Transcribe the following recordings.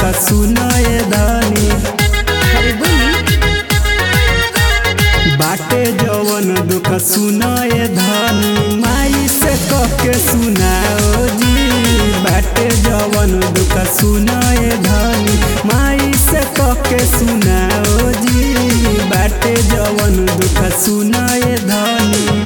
दुख सुनाए धनी। बाटे जवन दुख सुनाए धनी माई से कह के सुनाओ जी। बाटे जवन दुख सुनाए धनी माई से कह के सुनाओ जी। बाटे जवन दुख सुनाए धनी।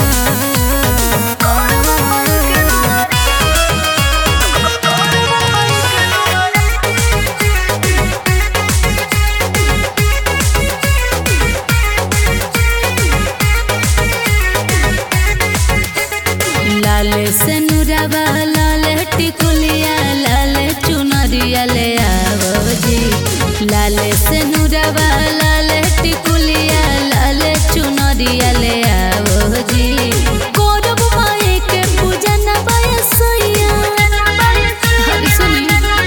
लाले से नुरावा लाले टिकुलिया लाले चुनरिया ले आवो जी। लाले से नुरावा लाले टिकुलिया लाले चुनरिया ले आवो जी। करब माई के पूजन बयसैया हरि सुनी।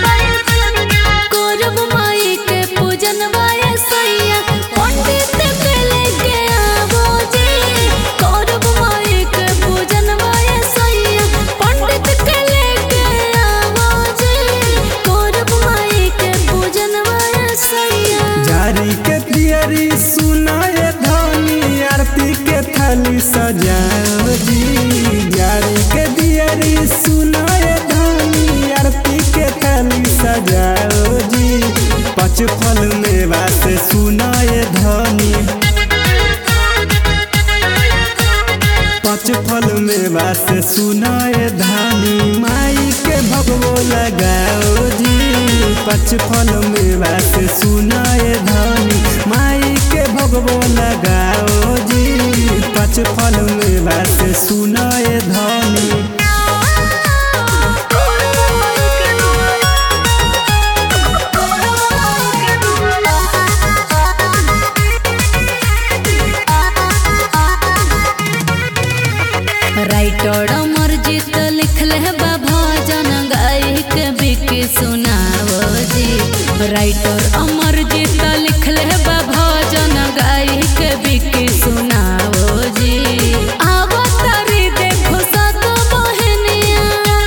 करब माई के पूजन बयसैया पंडित के लेके आवो जी। करब माई के पूजन बयसैया पंडित के लेके आवो जी। करब माई के पूजन बयसैया। जारी के तियरी सुनाए धनी आरती के थाली सजाओ जी। जारी के तियरी सुनाए धनी आरती के थाली सजाओ जी। पच फल मेवा से सुनाए धनी। पच फल मेवा से सुनाए धनी माई के भगवो लगाओ जी। पच फल मेवा से सुनाए धनी माई के भगवो लगाओ जी। पच फल मेवा से सुनाए धनी। राइटर अमरजीत लिखले बा भजन गाई के बिकी सुनाओ जी। राइटर अमरजीत लिखले बा भजन गाई के बिकी सुनाओ जी। आवो तारी देखो सात बहनिया।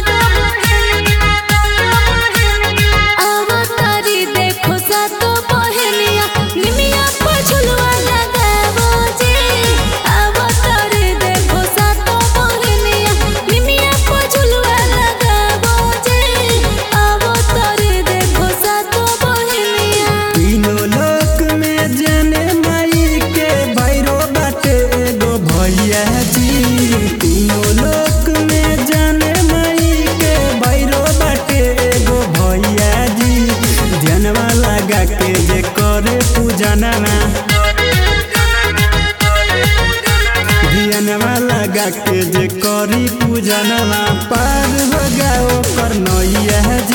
आवो तारी देखो सात बहनिया निमिया पर झुलवा लगावो जी। आवो तारी देखो सात बहनिया निमिया पर झुलवा लगावो जी। आवो तारी देखो सात बहनिया। तीनों लोक में जाने माई के भैरो बाटे एगो भैया जी। तीनों लोक में जाने माई के भैरो बाटे एगो भैया जी। ध्यानवा लगा के जे करे पूजनवा। ध्यानवा लगा के जे करी पूजनवा पार हो गया कर नैया जी।